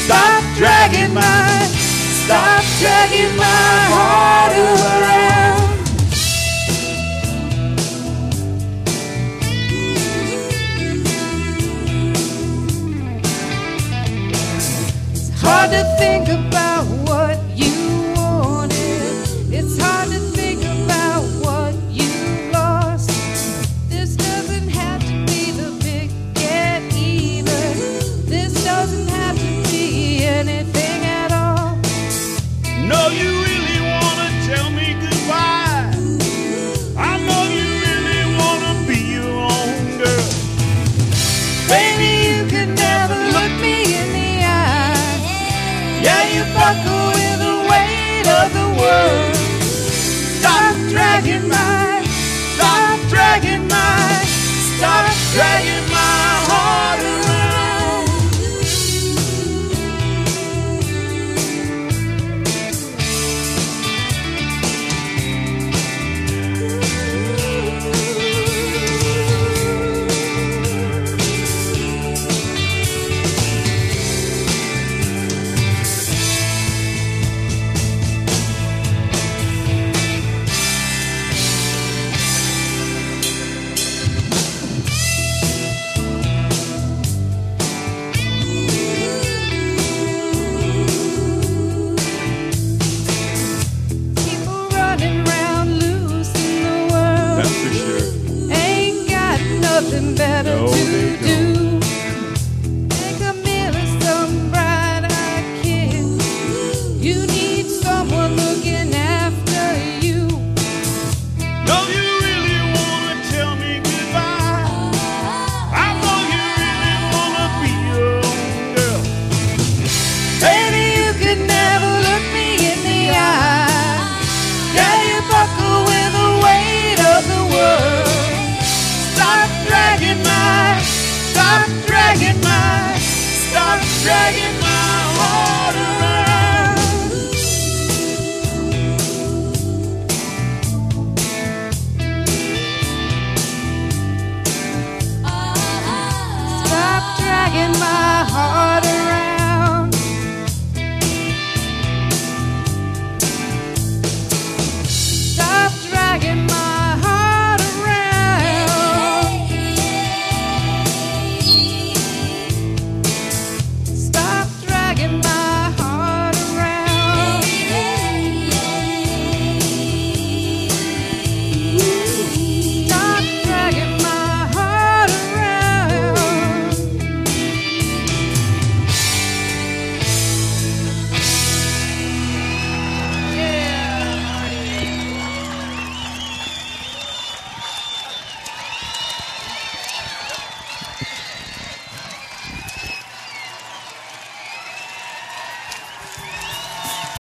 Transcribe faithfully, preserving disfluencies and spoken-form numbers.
Stop dragging my, stop dragging my heart around. It's hard to think about what you wanted. It's hard to think about what you lost. This doesn't have to be the big get even. This doesn't have to be anything at all. No, you really wanna tell me goodbye. I know you really wanna be your own girl. Baby, you can never look me in the eye. Yeah, you buckle with the weight of the world. Stop dragging my, stop dragging my, stop dragging